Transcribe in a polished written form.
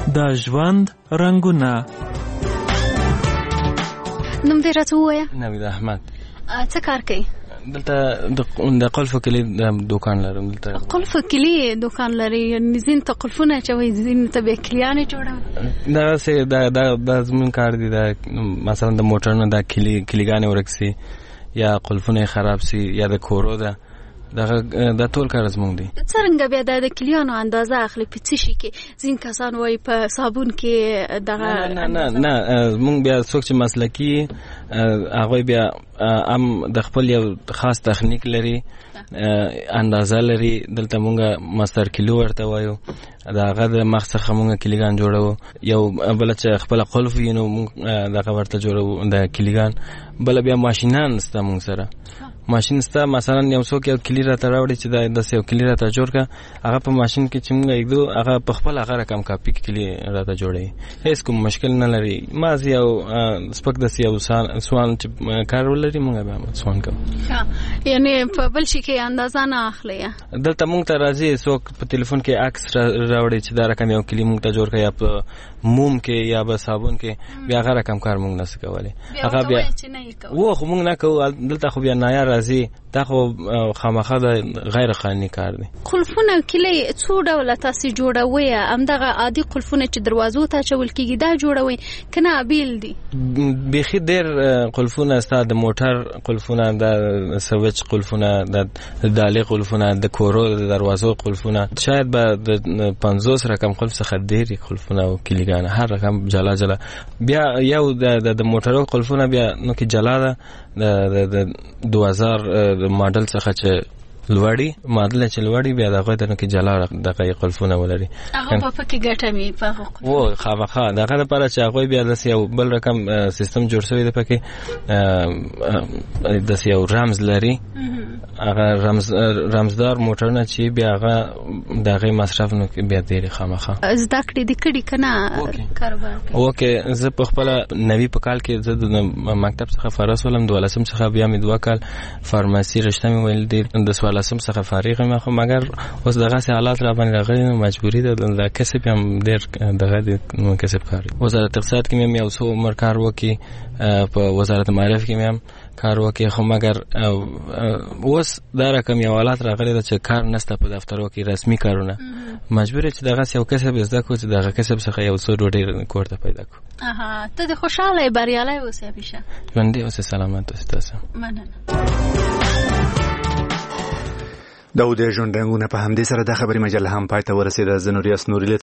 د ژوند رنګونه. نوم دې راته ووایه. نوید احمد. څه کار کوي؟ دلته د قلف کلی دکان لرم. دلته قلف کلی دکان لري؟ یعنې ځینې ته قلفونه اچوئ، ځینې ته بیا کلیانې جوړوئ؟ دا زموږ کار دی. دا مثلا د موټرونو دا کلیګانې ورک سي یا قلفونه خراب سي یا د کورو ده، دا ټول کار زموږ دی. څرنګه بیا د کلیانو اندازه اخلي؟ په څه شي کې؟ ځینې کسان وایي په صابون کې دغه. نه زموږ بیا څوک چې مسلکي هغوی بیا هم د خپل یو خاص تخنیک لري، اندازه لري. دلته مونږ ماستر کیلو ورته وایو، د هغه د مخ څخه مونږ کلیګان جوړو. یو بله چې خپله قلف وي نو مونږ دغه ورته جوړو د کلیګان. بله بیا ماشینان سته مونږ سره، ماشین سته. مثلا یو څوک یو کلی راته راوړي چې داسې یو کلی راته جوړ کړه، هغه په ماشین کې چې مونږ ایږدو هغه په خپل هغه رقم کاپي کلی راته جوړوي، هیڅ کوم مشکل نه لري. مازې یو سپک داسې یو سوان چې کار ولري مونږ بیا سوان کوو. یعنې په بل شي کې اندازه نه اخلي؟ دلته مونږ ته راځي څوک په تلیفون کې عکس راوړي چې دا رقم یو کلی مونږ ته جوړ کړه، یا په موم کې یا په صابون کې، بیا هغه رقم کار مونږ نشو کولی. هغه بیا و خو مونږ نه کوو. دلته خو بیا نایا راځي، دا خو خامخا د غیر قانوني کار دی. قلفونه کلی څو ډوله تاسې جوړوئ؟ همدغه عادي قلفونه چې دروازو ته اچول کېږي دا جوړوئ که نه بیل دي؟ بیخي ډېر قلفونه سته، د موټر قلفونه، د سویچ قلفونه، د دالې قلفونه، د کورو د دروازو قلفونه، شاید به د 50 رقم قلف څخه ډېرې قلفونه او کلیګانې، هر رقم جلا جلا. بیا یو د موټرو قلفونه بیا نو کې جلا ده، د 2000 ماډل څخه چې لوړی ماډل چې لوړی بیا دغه د نو کې جلا دغه قلفونه ولري. هغه په پکې ګټه می په او خامخا دغه لپاره چې هغه بیا د یو بل رقم سیستم جوړ شوی دی، پکې د یو رمز لري. هغه رمزدار موټرونه چې بیا هغه دغه مصرف نو بیا ډېر خامخا زده کړې دي کړي کنه کاروبار. اوکې زه په خپل نوي په کال کې زه د مکتب څخه فارغ ولم، 12 څخه بیا مې 2 کال فارماسي رشته مې ویل دي، د 14 څخه فارغ یم. خو مګر اوس دغه سي حالات را باندې راغلي نو مجبوری ده د کسب هم ډېر دغه د کسب کار. وزارت اقتصاد کې مې یو څو عمر کار وکړي، په وزارت معارف کې مې هم کار وکړي. خو مګر اوس دا رقم یو حالات راغلی ده چې کار نشته په دفترو کې، رسمي کارونه. مجبور چې دغه یو کسب زده کړو چې دغه کسب څخه یو څو ډوډۍ کور ته پیدا کړو. ته د خوشاله بریالی اوسې همیشه. ژوندی اوسې، سلامت اوسې. تاسو مننه. د ژوند رنګونه په همدې سره د خبري مجله هم پای ته ورسېده. زه نوریاس نوري له